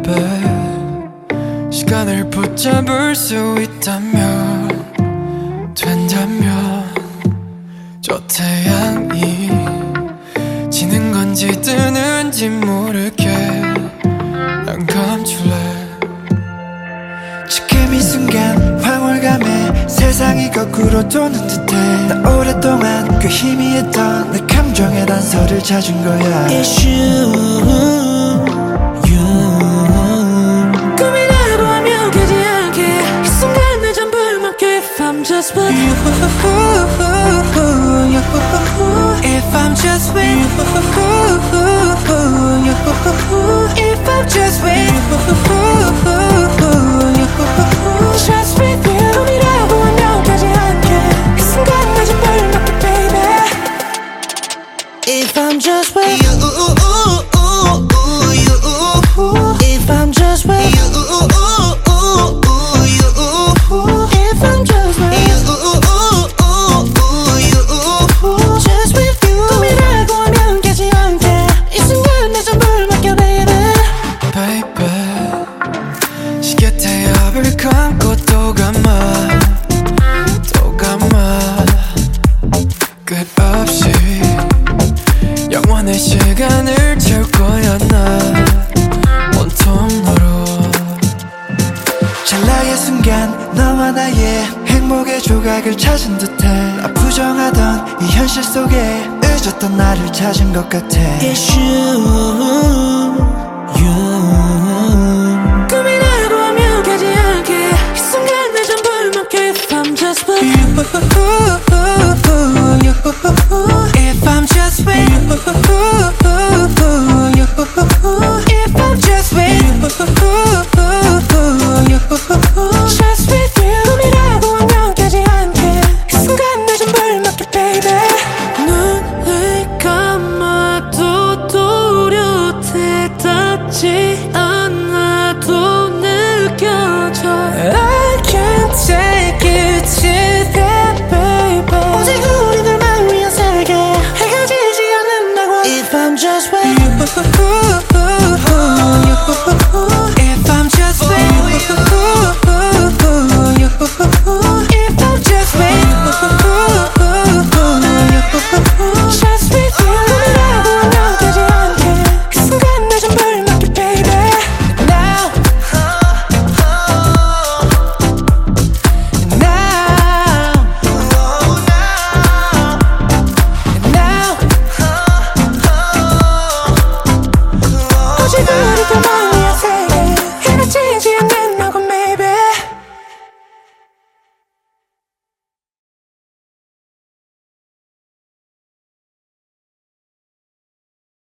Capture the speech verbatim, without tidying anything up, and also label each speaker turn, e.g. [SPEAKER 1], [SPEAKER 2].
[SPEAKER 1] baby. 시간을 붙잡을 수 있다면, 된다면 저 태양이 지는 건지 뜨는지 모르게 난 감출래.
[SPEAKER 2] 지금 이 순간 황홀감에 세상이 거꾸로 도는 듯해. 나 오랫동안 그 희미했던 내 감정의 단서를 찾은 거야.
[SPEAKER 3] It's you, you. 꿈이라도 하면 깨지 않게 이 순간 내 전부를 맡겨. If I'm just with you, if I'm just with you, if I'm just with you, just with you. 꿈이라도 하면 깨지 않게 이 순간 내 전부를 맡겨, baby. If I'm just with you, if I'm just with you, if I'm just with you, just with you. 꿈이라고 하면 깨지 않게 이 순간 내 전부를 맡겨, baby.
[SPEAKER 1] Baby, 시계 태엽을 감고 또 감아, 또 감아. 끝없이 영원의 시간을 채울 거야 난 온통 너로.
[SPEAKER 2] 찰나의 순간 너와 나의 행복의 조각을 찾은 듯해. 나 부정하던 이 현실 속에 잊었던 나를 찾은 것 같아.
[SPEAKER 3] It's you, you. 꿈이라도 하면 깨지 않게 이 순간 내 전부를 맡겨. If I'm just with you,